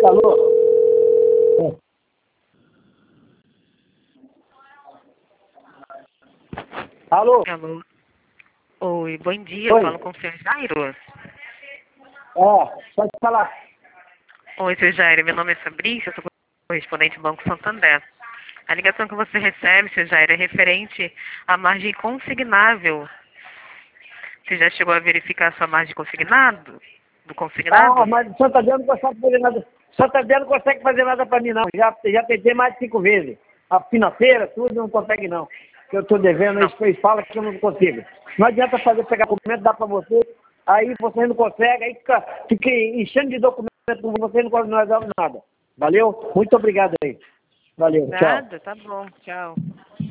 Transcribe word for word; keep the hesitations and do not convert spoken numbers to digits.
Alô? Alô? Alô. Oi, bom dia. Oi. Eu falo com o senhor Jairo. É, pode falar. Oi, senhor Jairo. Meu nome é Fabrício, eu sou correspondente do Banco Santander. A ligação que você recebe, senhor Jairo, é referente à margem consignável. Você já chegou a verificar a sua margem consignado? Do consignado? Ah, mas o Santander não consegue fazer nada. O Santander não consegue fazer nada para mim, não. Já, já tentei mais de cinco vezes. A financeira, tudo, não consegue, não. Que eu estou devendo, eles, eles falam que eu não consigo. Não adianta fazer, pegar documento, dar para você, aí você não consegue, aí fica, fica enchendo de documento, você não consegue nada. Valeu? Muito obrigado aí. Valeu, tchau. Nada, tá bom, tchau.